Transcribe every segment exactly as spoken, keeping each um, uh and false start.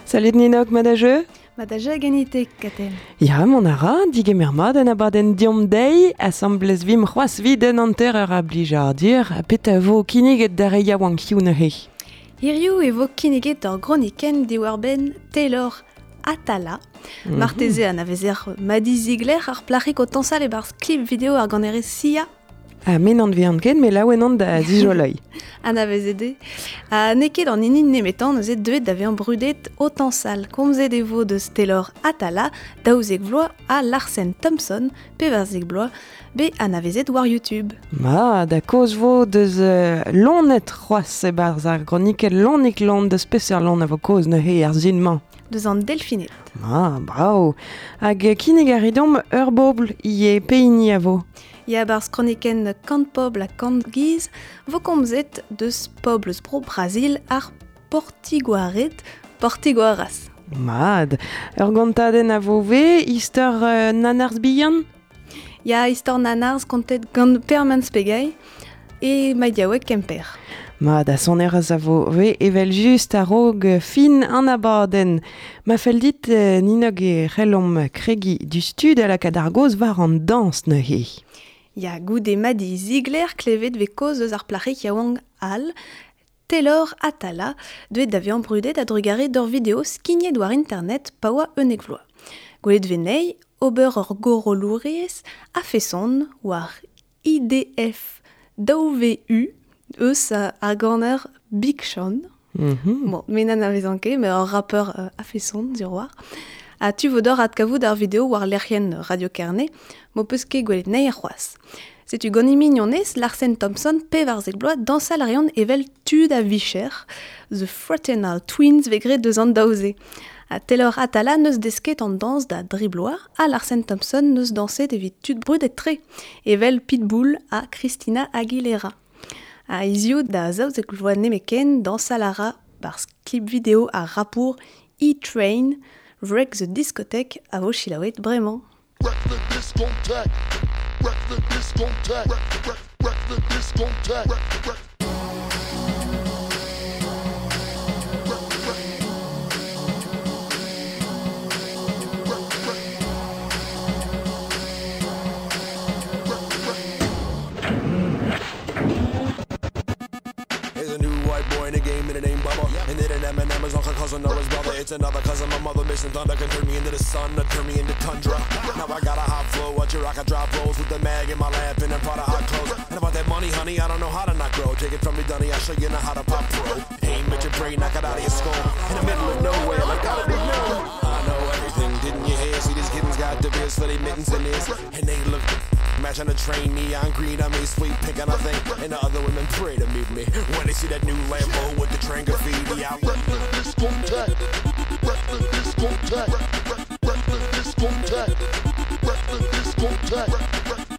Salut Ninok, madajeu? Madajeu ganitek, katen. Ja, mon ara, digemer ma den abaden diom dei, assembles vim c'hoaz viden anter ur a blijardir, a pet a vo kiniget da reia wang hiu ne he. Hirioù e vo kiniget ur groniken di war ben Taylor Atala. Mm-hmm. Marteze an avezer Madi Ziegler ar plac'hik o tansal e barz klip video ar gannere Sia. Ah, men an vihan ken, me laouenant da zijoloi. An avezede. A neket an inin nemetan eus e deuet da vean brudet o tansal. Komzet e vo deus Taylor Atala, daouzek vloa a Larsen Thompson, pevarzek bloa, be an avezet war YouTube. Ma, da koz vo deus uh, lonet c'hoaz e barz ar gronikel lonik lon deus peser lon a vo koz ne he ar zinman. Deus an delfinet. Ah, bravo. Hag kinig a ridom ur bobl ie peini a vo. Ya barz kroniken kant pobl a kant giz, vo komzet deus poblz bro Brasil ar Portiguaret, Portiguaras. Mad, ur gantaden a vo ve, istor uh, nanars bihan? Ya istor nanars kontet gant permans pegay, e maidiaouek kemper. Mad, a son eraz a vo ve evel just a rog fin an abaden. Ma fel dit uh, ninog e c'hellom kregi du stud a la kadargoz var an dans ne he. Ya goude Madi Ziegler klevet ve koz eus ar plac'hik yaouang al, Taylor Atala, deuet da vean brudet a drugare d'ur video skignet war internet pa oa eunek vloa. Gwelet venei, ober ur goro louriez, a feson war I D F daou-V U, eus a ganner Big Sean. Mm-hmm. Bon, menan a vezanke, me ur rappeur uh, a feson, dir war. A tu vodor at kavout ar video war lerien Radio Kerne, mo peus ket gwelet nei ar c'hoaz. Setu gant imignonez, Larsen Thompson pevarzek bloa dansal arian evel tud a vicher, The Fraternal Twins vegret deus an daouze. A Taylor Atala neus desket an dans da dribloa, a Larsen Thompson neus danset evit tud brudet tre, evel Pitbull a Christina Aguilera. A izio da zaouzek vloa nemeken dansal ara barz clip video a rapour E-Train, Wreck the Discothèque a vo chilaouet bremañ. Wreck the discothèque, wreck the discothèque, wreck, wreck the discothèque, wreck, wreck. And then an Eminem is Uncle Cousin or his brother. It's another cousin, my mother missing thunder can turn me into the sun, or turn me into tundra. Now I got a hot flow, watch your rock, I drop rolls with the mag in my lamp and then pot of hot clothes. And about that money, honey, I don't know how to not grow. Take it from me, Dunny, I'll show you now how to pop pro. Aim at your brain, knock it out of your skull. In the middle of nowhere, like gotta be known. I know everything, didn't you hear? See, these kittens got the beers for their mittens in this. And they look match on the train, neon green, I mean sweet pink and I think. And the other women pray to meet me when they see that new Lambo with the train graffiti. I wreck the discotheque, wreck the discotheque, wreck, wreck the discotheque, wreck the discotheque, wreck.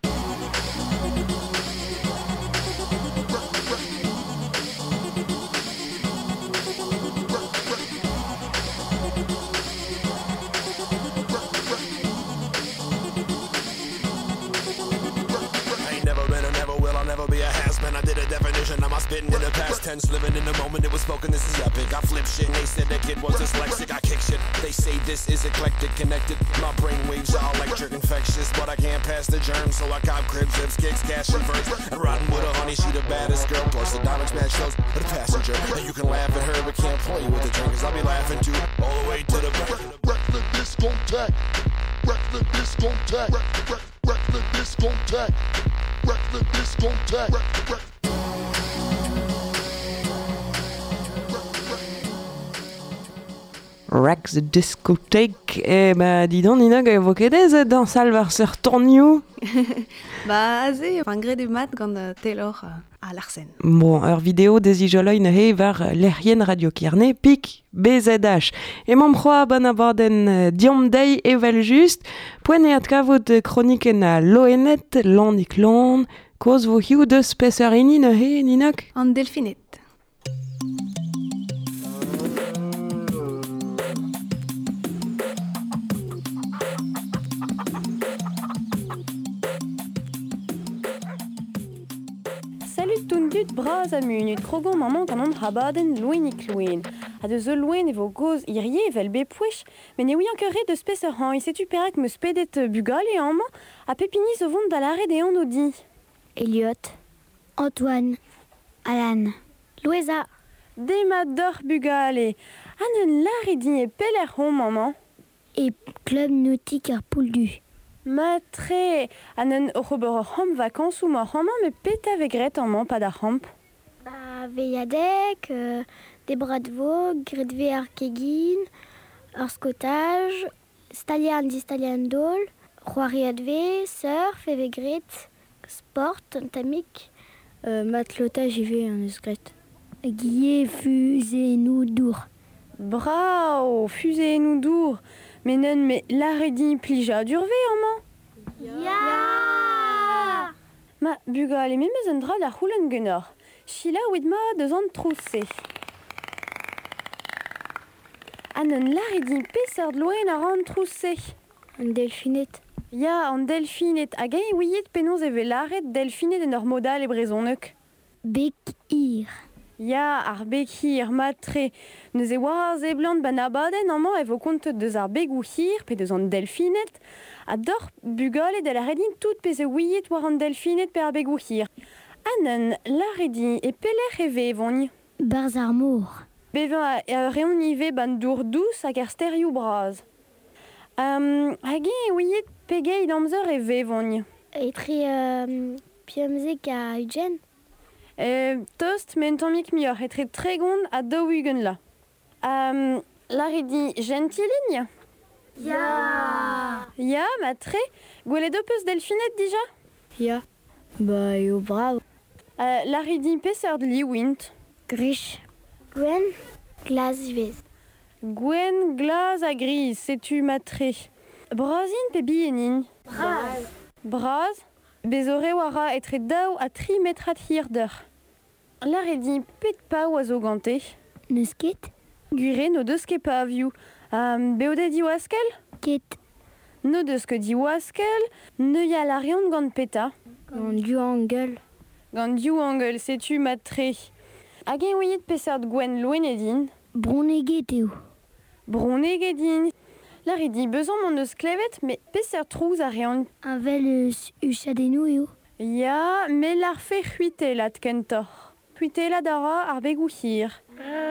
I did a definition of my spitting in the past tense, living in the moment it was spoken, this is epic. I flip shit, they said that kid was dyslexic, I kick shit, they say this is eclectic, connected. My brain waves are electric, infectious, but I can't pass the germs, so I cop cribs, zips, kicks, cash and verse. And riding with a honey, she the baddest girl, plus the diamonds match shows with a passenger. And you can laugh at her, but can't play with the drink, cause I'll be laughing too, all the way to the back. Wreck the discotheque, wreck the discotheque, wreck, wreck the discotheque, wreck the discotheque, wreck. Wreck the Discothèque. Eh bah, dis donc, Nina, ga vo ket ez dans sal var seur tornioù? Ba, aze, an gret e mat gant uh, Taylor uh, a Larsen. Bon, ur video des ijoloi ne he var lerien Radio Kerne, pik B Z H. E mam c'hoa ban abaden uh, diom dei evel just, poen e at kavout kroniken a loenet, landik lon, koz vo hiu deus peser ini ne he, Ninak? An delfinet. Salut tout dut braz a munut krogon maman kanon habaden loenik loen. a de zo loen e vo goz irie vel be pouech, men e ouian ket ret eus peseurt han, e setu perek meus pedet bugal e amañ, a pepini zo vont da lare de an odi. Elliot, Antoine, Alan, Louisa. Demat d'or bugale. An un lare din e peler hom amañ. Et club nautique ar Pouldu. Ma tre, an un ober hom vakans ou ma amañ, me peta vegret amañ pa da ramp. Ba veiadek, euh, des bras de veau, gredve ar kegin, ar scotage, stalian di stalian dol, c'hoariadve, surf, evegret, sport, tamik, euh, matlotage ive an eus gret. Guillet, fusée, nous, dour. Bravo, fusée nous dour. Mais non, mais lare din plija durve amañ. Ya! Ma bugale, me meus un dra da c'houlenn ganeoc'h. Chila ouid ma deus an trousse. An un lare din peseurt loen a ran trousse. Un delphinet. Ya, an delphinet. Hag e ouiet penaos e velaret delphinet en ur modal e brezoneuk. Bekir. Ya, ar bekir, ma tre. Neus e war ar zeblant ban abadenn amañ e vo kontet deus ar begou hir pe deus an delphinet. A dor bugale de lare din tout pe ze ouiet war an delphinet pe ar begou hir. An lare din e peler e ve evon. Barz ar mor. Bevañ a reon ive ban dour dous hag ar sterioù braz. Um, hag e ouiet pegeit amzer e ve evon. Etre euh, piamzek a Eugen. E, tost men tammik mioc'h etre tregont a daouugen la. Um, lare din gentilin. Ya! Ya, ma tre. Gwelet o peus delphinet dija? Ya. Ba, eo brav. Uh, lare din peseurt liouint. Grish. Gwen, glas vez. Gwen, glas a gris, setu ma tre. Brazin pe bienin. Braz. Braz, bezore wara etre daou a tri metrat hir d'eur. Lare din pet pa oazo gante. Neus ket? Gure no deus ket pa avioù. Um, beode di oaskel? Ket. No deus ket di oaskel, ne ya lariant gant peta. Gant du angel. Gant diou angel, setu ma tre. Hag e ouiet peseurt Gwen loen edin. Broneget eo. Broneget din. Lare din beuzan mon eus klevet, me peseurt trouz a reont. Un vel eus usadennou eo. Ya, me lar fe c'huite lat kentor. C'huite lat ara ar begou hir.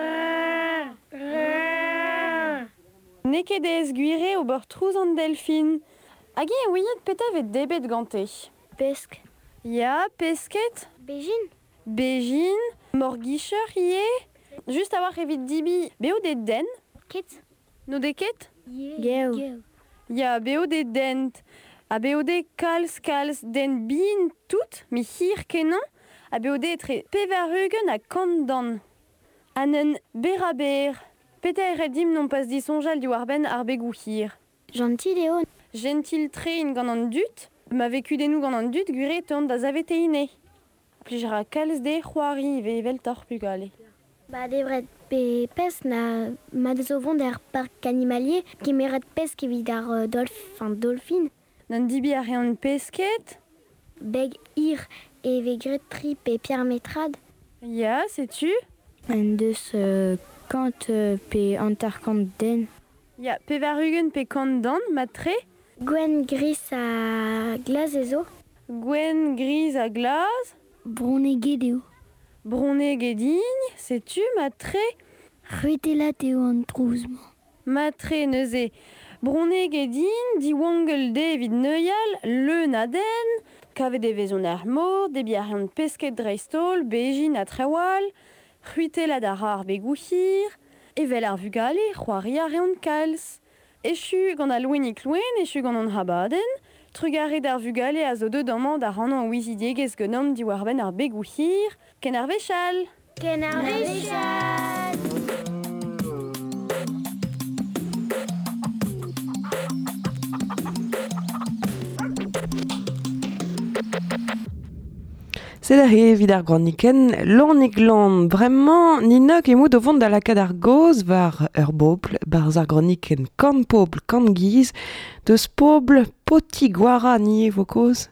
Neket ez guire ober trouz an delphin. Hag e ouiet petavet debet gante. Pesk. Ya, pesket. Bejin. Bejin. Morgicheur ie. Just a war evit dibi. Beo de den. Ket. No de ket? Geo. Ya, beo de dent. A beo de kalz kalz den bin tout, mi hir kenan. A beo de etre pevarugen a kandan. An un beraber. Peta e redim non pas disonjal di warben ar begou hir. Gentil eo. Gentil trein gant an dut. Ma veku denou gant an dut gure tont da zaveteine. Plijera kalz de c'hoari ve vel tor bugale. Ba devret pe pes na ma zo vont er parc animalier ki meret pes evit ar uh, dolf, enfin, dolphin. Nan dibi a reont pesket. Beg hir e vegret tri pe Pierre Metrad. Ya, setu? En deus uh, kant uh, pe antarkant den. Ya, pevarugen pe kandan, ma tre. Gwen gris a glas ezo. Gwen gris a glas. Broneget eo. Broneget din, setu, ma tre. C'huetelat eo an trouzman. Ma tre neuze. Broneget din, di wangel de evit neuial, le naden, kavet e vezon er mor, debi a reont pesket dreistol, bejin a trewal, c'huitelat a ra ar begou hir, evel ar vugale, c'hoari a reont kalz. Echu gant a loenik loen, echu gant an habaden, trugaret ar vugale a zo deud amañ da ran an ouizidiegez genom di warben ar begou hir, ken ar vechal. Ken ar vechal! C'est derrière vid ar graniken, l'ornig gland, vraiment, ninok emo de vont da la kad ar goz var ur bobl, bar ar graniken kan pobl, kan giz, deus pobl poti gwara ni vo koz.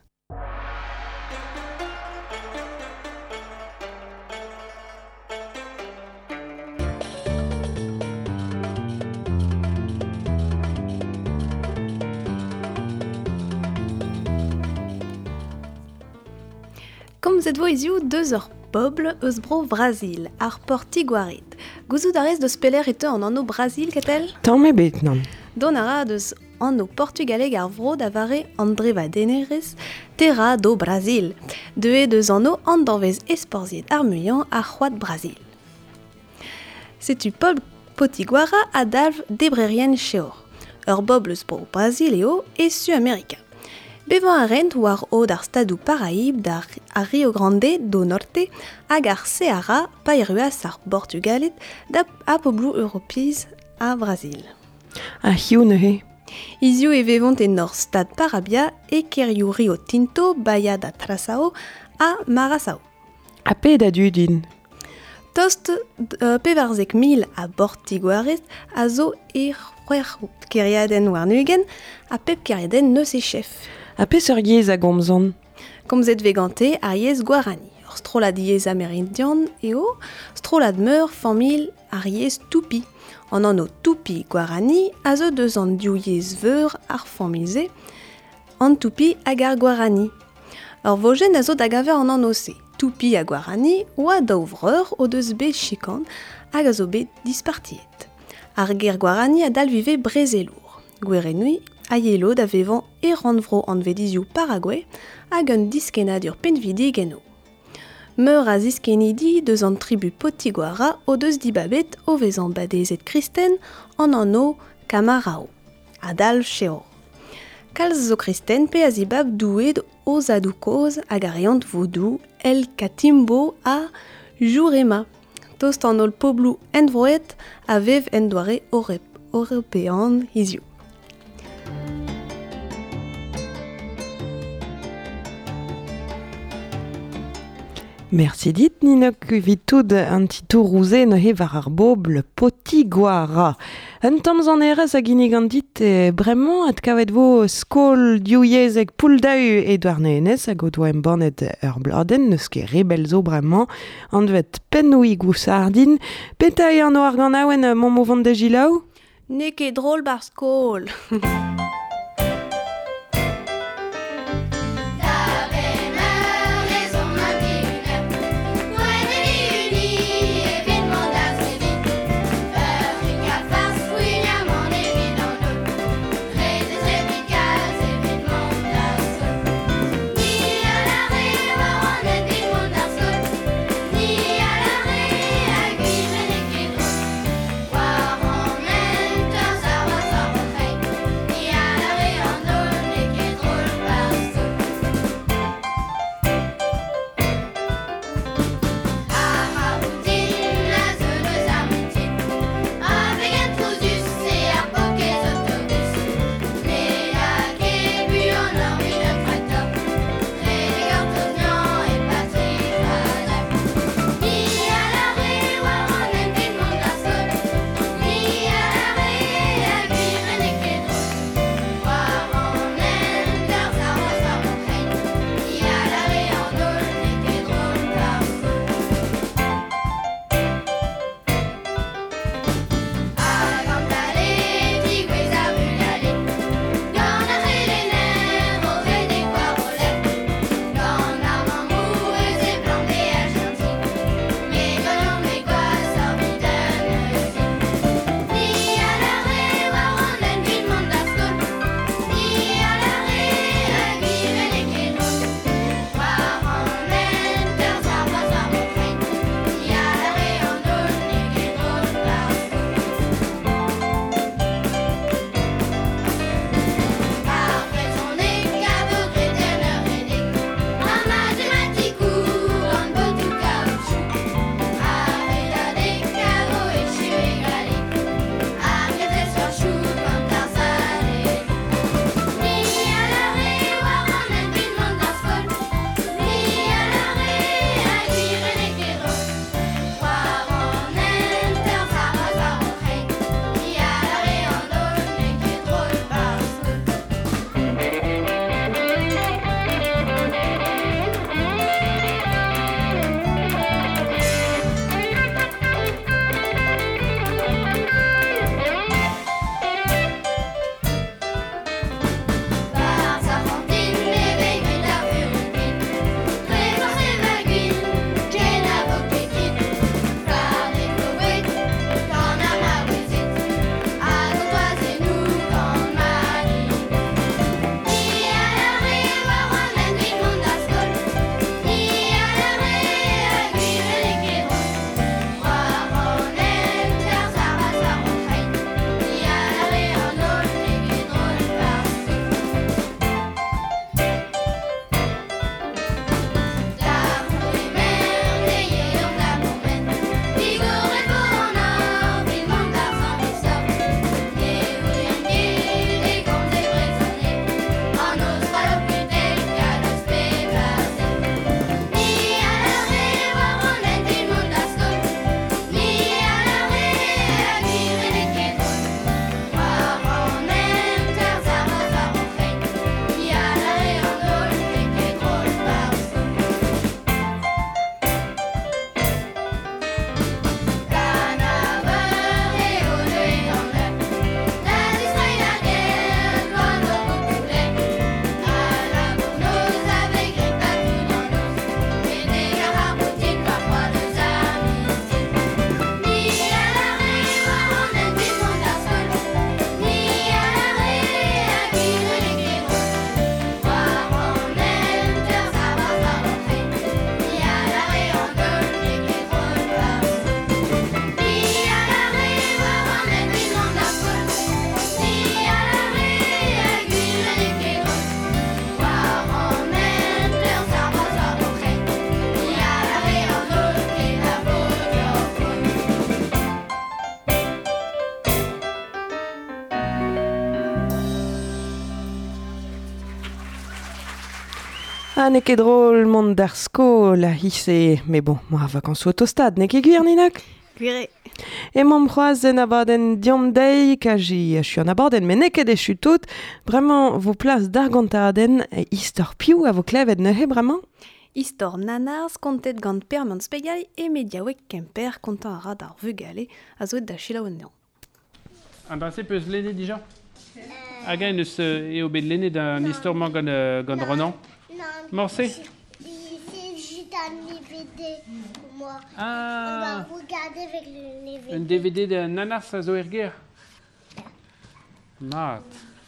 Comme cette voix ici, deux heures Pobl, eus bro Brasil, ar Portiguarit. Gouzout arrest de speler ete en anno Brasil, ketel? Tant me bet, non. Don ara deus anno Portugaleg ar vro davare André Vadeneres, terra do Brasil. Deux deus anno an danvez esporziet ar muian ar c'hoad Brasil. Setu Pobl Potiguara a dalv debrerien cheor. Ur bob eus bro Brasileo e su-amerika. Bevan a rent war o d'ar stadou Paraíb d'ar a Rio Grande do Norte hag ar Ceará pairuas ar Portugalet da a poblu europiz a Brasil. A hiu ne he. Izio e vevont en nor stad Parabia e kerioù Rio Tinto, Baía da Trasao a Marasao. A pe da dudin. Tost uh, pevarzek mil a Portiguarez a zo e c'hwec'h keriaden war nugen a pep keriaden neus e chef. A pe seur yez a gomzon. Komzet vegante ar yez Guarani. Ur strolad yez amerindian eo, strolad meur famil ar yez Tupi. An anno Tupi Guarani a zo deus an diou yez veur ar familze, an Tupi hag ar Guarani. Ur vojen a zo da gaver an anno se. Tupi a Guarani oa daovreur o deus bet chikan hag a zo bet dispartiet. Ar ger Guarani a dal vive brezelour. Gwerenui a yelo da vevan e ranvro an vedizioù Paraguay hag un diskenad ur penvidig eno. Meur a ziskenidi deus an tribu Potiguara o deus dibabet o vezan badezet kristen an anno Camarao, a dal cheor. Kalz zo kristen pe a zibab douet o zadoukoz hag a reont vodou El Catimbo a Jurema. Tost an ol poblu envroet a vev en doare european izio. Merci dit, Ninok vitoud an titou rouze ne he var ar bobl Potiguara. Un tamm an erez a ginig an dit e bremañ at kavet vo skol diouyez eg poul daou e douar ne enez hag o doa em bannet ur bladen neus ket rebel zo bremañ an dvet pennoui gousardin. Petai an o ar gant aouen mon mouvant de gilaou? Ne ket drôl bar skol. Ni Ah, ne ket drôle mont d'ar skol a hisse, mais bon, moi a vacances autostad, ne ket gwir ninak? Gwire. E m'am c'hoazen abaden diom dei kaji a chuan abaden, mais ne ket echu tout, vraiment, vo plas d'ar gantaden e istor piou a vo klevet neuhe, vraiment? Istor nanars kontet gant permann spegai e mediawek kemper kontant a rad ar vugale a zoet da chilaouennean. Andrase peus lenne dija? Hag en eus euh, eo bet lenne d'un istorman gant, euh, gant Ronan? Non. Morse? C'est juste un D V D pour moi. Ah, On va regarder avec le D V D. un D V D de Nanars a zo er ger? Mat.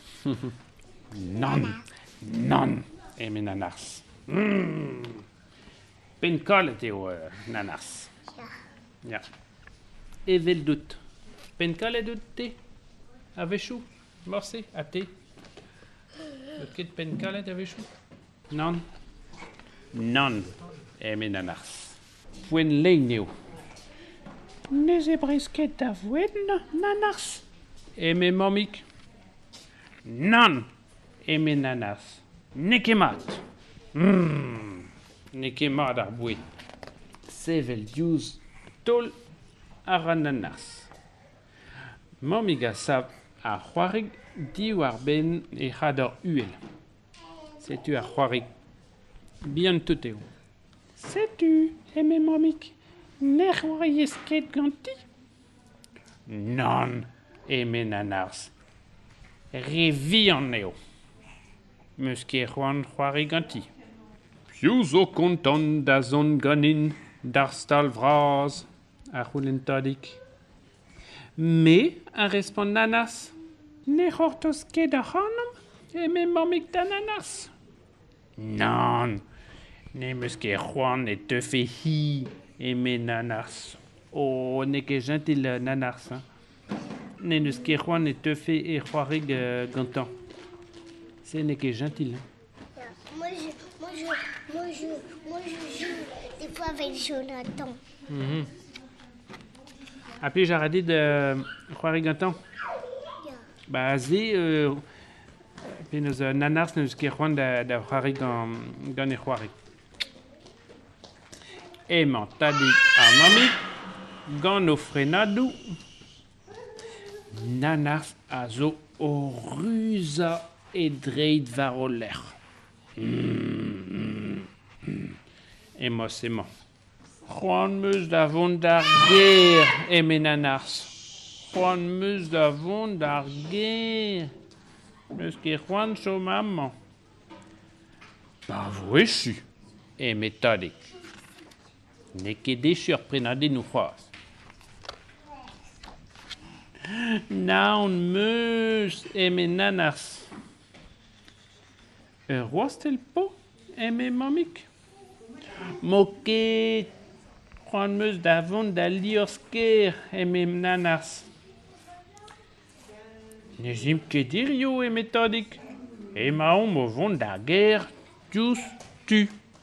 Non, non, eme Nanars. Mm. Pen kollet eo euh, Nanars. Ja. Evel dout. Pen kollet dout te? A vechou? Morse? A te? Dout ket pen kollet a vechou? Non. Non, eme Nanars. Poen lein eo. Ne ze bresket da voen, Nanars? Eme mamik? Non, eme Nanars. Ne ket mat. Mm. Ne ket mat ar boued. Sevel diouz tol ar Nanars. Mamik a sav ar c'hoarig diou ar ben e c'had ar uel. Setu ar c'hoarig. Bihan tout eo. Setu, eme mamik, ne c'hoariez ket ganti? Non, eme Nanars. Re vihan eo. Meus ket c'hoant c'hoari ganti. Piou zo kontant da zon ganin d'ar stal vraz, a c'houlentadik. Me, a respond Nanars, ne c'hortoz ket da c'hanom, eme mamik da Nanars? Non, ne meus ket c'hoant e teufe hi, eme Nanars. Oh, ne ket gentil euh, Nanars, hein. Ne neus ket c'hoant e teufe e c'hoarig euh, gantan. Se ne ket gentil, hein. Moi je, moi, je, moi, je, moi, je joue des fois avec Jonathan. Mhm. A pli jar a dit de c'hoari gantan? Yeah. Ba ze, euh, pe neus euh, Nanars neus ket c'hoant da, da c'hoari gant, gant e c'hoari. Emañ tadik ar mamik gant o frenadou. Nanars a zo o ruza e dreid war o lec'h. Mm, mm, mm. Emos emañ. C'hoant meus da vont d'ar ger, eme Nanars. C'hoant meus da vont d'ar ger. Meus ket c'hoant chom amañ. Ba vo echu, eme tadik. Ne ket echu ar prenadennoù c'hoazh. Naon meus, eme Nanars. Ur roastel po, eme mamik? Mo ket c'hoant meus da vont da liorzh ker, eme Nanars. Ne jim ket irio, eme tadik. Emaon mo vont da ger diouz tu.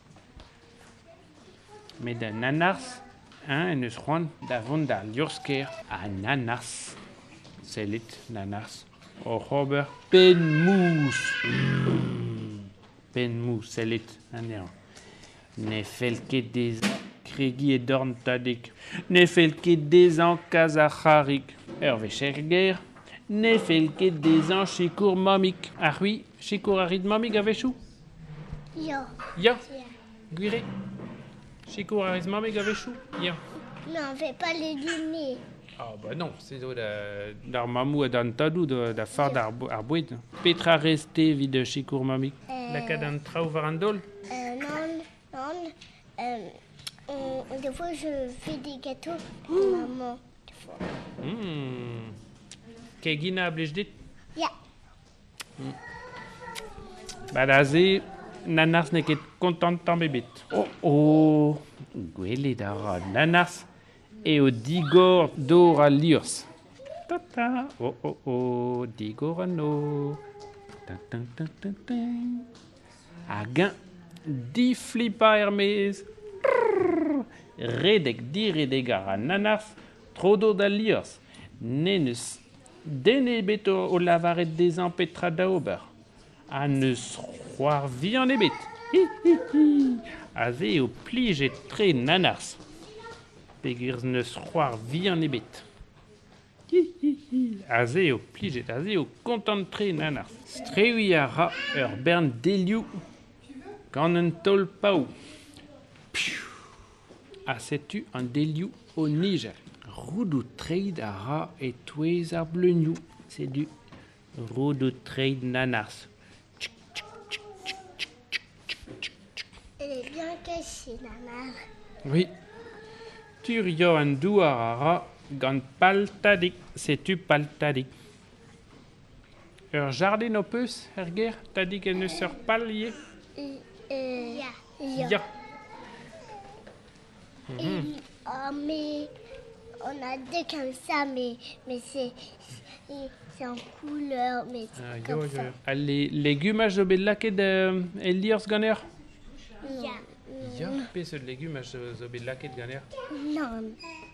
Me da Nanars, hein, en eus c'hoant da vont da liorzh ker a Nanars. Sellit Nanars. O c'hober pen mous. Mm. Pen mous, sellit, an eo. Ne fel ket des kregi e dorn tadik. Ne fel ket des an kaz a c'harig. Ur vecher ger. Ne fel ket des an chikour mamik. Ah oui, chikour a rit mamik a vechou? Yeah. Ya, gwire. Chikour a rit mamik a vechou? Ya. Mais on fait pas le dîner. Ah bah non, c'est zo da, d'ar mamou a d'an tadou da, da far d'ar bo- ar boued. Petra reste vid de chikour mamik. Euh, Lakaat an traoù war an dol? euh, non, non. Euh, euh, des fois, je fais des gâteaux pour maman. Des fois. Hmm. Kegina a blij dit? Yeah. Ba da ze, Nanars ne ket kontant tamm ebet. Oh, oh, gwelet a ra Nanars eo digor dor a liorzh. Tata, oh, oh, oh, digor anno. Tan, tan, tan, tan, tan. Hag-eñ, di flipa er-maez. Redek di redek a ra Nanars, trodo da liorzh. Ne neus den ebet o, o lavaret dezan petra da ober. A neus c'hoar vi an ebet. Aze o plijet tre nanars. Pegirs neus c'hoar vihan ebet. Aze o plijet, aze o kontant tre nanars. Strewi a ra ur bern delioù gant un tol paou. A setu an delioù o Niger. Roudou treid a ra e touez ar bleugnoù. C'est du roudou treid nanars. Elle est bien cachée, la mare. Oui. Turio an douar a ra gant paltadik. Setu paltadik. Ur jardin o peus, er ger, tadik en eus ur pal ye. Euh, euh, ya. Ya. Et, oh, mais on a deux comme ça, mais, mais c'est, c'est, c'est en couleur, mais c'est Ah, comme yo, ça. yo. A le legumaj zo bet laket euh, el liors ganer? Ya. Ya, pez eus legumaj zo, zo bet laket ganer. Non.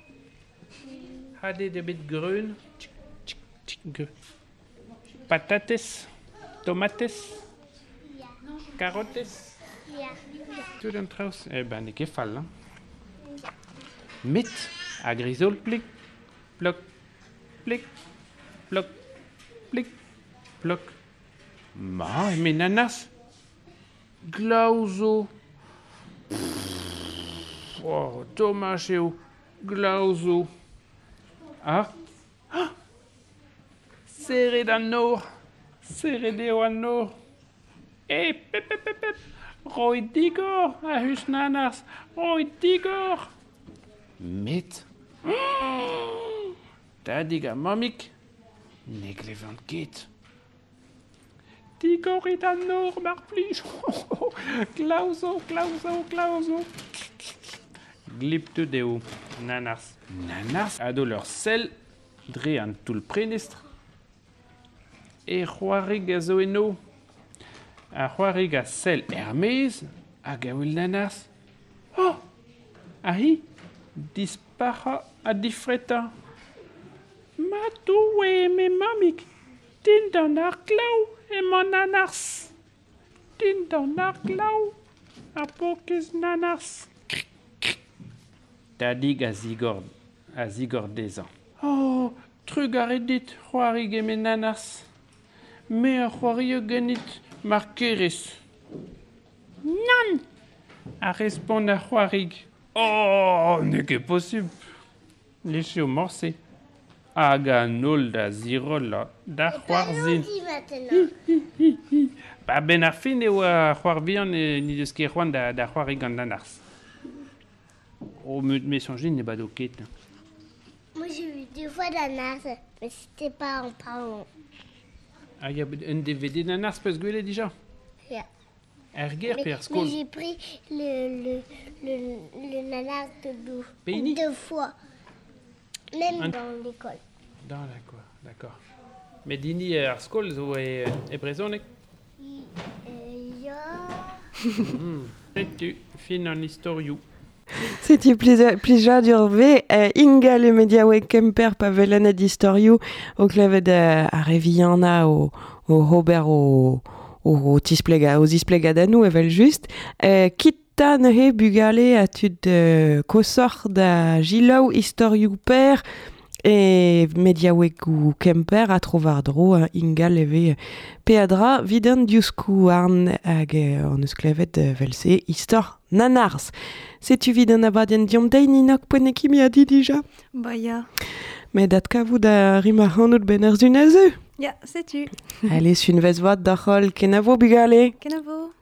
Hade de bet greun. Tchik, tchik, tchik, gre. Patates. Tomates. Carottes. Ya. Tout un traus. Eh ben, ne ket fall, hein. Met a grisol plik, plok, plik, plok, plik, plok. Ma, mais nanas. Glauzo. Oh, dommage eo. Glauzo. Ah. Ah. Serret an nor. Serret eo an nor. Eh, pep, pep, pep, pep. Roi digor a hus nanas. Roi digor. Met. Oh, tadig a mamik. Ne glevant ket. Digorit an nor mar plij. Klauzo, klauzo, klauzo. Gliptu deo. Nanas. Nanas a do leur sel dre an tout prenestre. E c'hoarig a zo eno. A c'hoarig a sel Hermès a gaoul nanas. Oh! Ahi! Dispara a difreta. Matou e me mamik. Din dan ar glav e mon nanars. Din dan ar glav a pokez nanars. Tadig a zigord, a zigord dezan. Oh, trug a redit c'hoarig e me nanars. Me a c'hoarig genit mar kerez. Nan! A respond a c'hoarig. Oh, n'est que possible. Les chiens morcés. Aga nol da zirola da c'hoarzin. Dis maintenant. Ba ben ar fin eo a c'hoar vihan e ni deus ket c'hoant da, da c'hoarig gant nanars. Oh, me, me sonjin ne bado ket. Moi, j'ai vu deux fois la nasse, mais c'était pas en parlant. Ah, y a un D V D nanars peus gwelet dija? Ya. Er ger Mais, per mais skol. j'ai pris le, le, le, le nanas de deux. Peini? Deux fois. Même Un- dans l'école. Dan, d'accord, d'accord. Me dini ar skol zo e, e brezonek? Euh, ya. Setu, fin an historiou. Setu plija d'urve euh, Inga le mediaouek kemper pa velanet historiou o klevet euh, a reviana o, o Robert o, o, o tisplega, o zisplegadanou evel just. Euh, Kitta nehe bugale a tud euh, kosor da gilaou historiou per e mediaouek ou kemper a trovar dro uh, Inga leve peadra vidan diuskou arn hag euh, an eus klevet euh, velse histor nanars. Setu vid an abadien diom dei ninok ponek imi a di dija. Bah ya. Mais dat kavout a rima hanout ben ar zunazeu. Ya, sais-tu. Allez, sun vez vat da c'hol kenavo bugale. Kenavo.